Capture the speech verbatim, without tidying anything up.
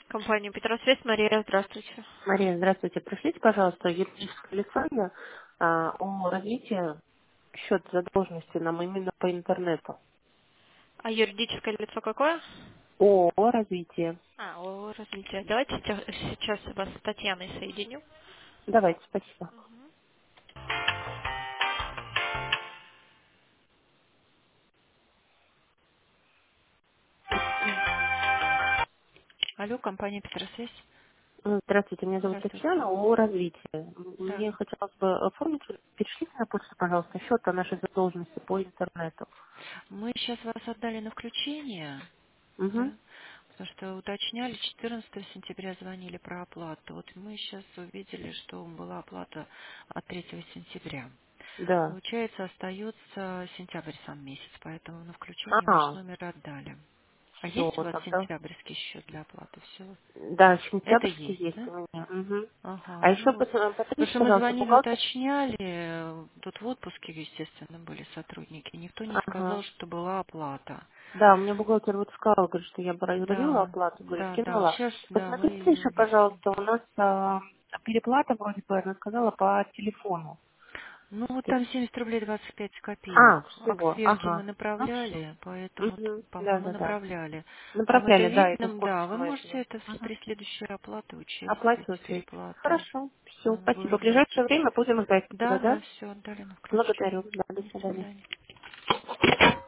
Компания Петросвязь, Мария, здравствуйте. Мария, здравствуйте. Пришлите, пожалуйста, юридическое лицо мне, а, о развитии счет задолженности нам именно по интернету. А юридическое лицо какое? О, о развитии. А, о развитии. Давайте сейчас сейчас вас с Татьяной соединю. Давайте, спасибо. Алло, компания Петросвязь. М, Здравствуйте, меня зовут Здравствуйте. Татьяна, о развитии. Да. Мне хотелось бы оформить, перешлите на почту, пожалуйста, счет о нашей задолженности по интернету. Мы сейчас вас отдали на включение, Угу. да, потому что уточняли, четырнадцатого сентября звонили про оплату. Вот мы сейчас увидели, что была оплата от третьего сентября. Да. Получается, остается сентябрь сам месяц, поэтому на включение ваш А, номер отдали. А все, есть у вас тогда. сентябрьский счет для оплаты? Все. Да, Это сентябрьский есть, есть да? у меня. Угу. А Ага, еще ну вот. Потому посмотрите, что мы пожалуйста, звонили, бухгалтер. уточняли, э, тут в отпуске, естественно, были сотрудники. Никто не Ага. сказал, что была оплата. Да, у меня бухгалтер вот сказал, говорит, что я производила Да, оплату, говорит, да, да. кинула. Сейчас, да, вы Посмотрите ее еще, внесли. пожалуйста, у нас а, переплата вроде бы, она сказала, по телефону. Ну, вот То есть- там семьдесят рублей двадцать пять копеек. А, А к всего, сверке мы ага. Ну все. направляли, поэтому, Угу. Да, по-моему, да, да. направляли. Вам это Направляли, да, это в видно? курсе Да, вы всего можете этого. это в- Угу. при следующей оплате учесть, эти Оплачивать ведь. переплаты. Хорошо, А, все, спасибо. В Выровнять. ближайшее время будем ждать тогда, Да, да, да? все, отдали на включение. Благодарю, да, до До свидания. свидания.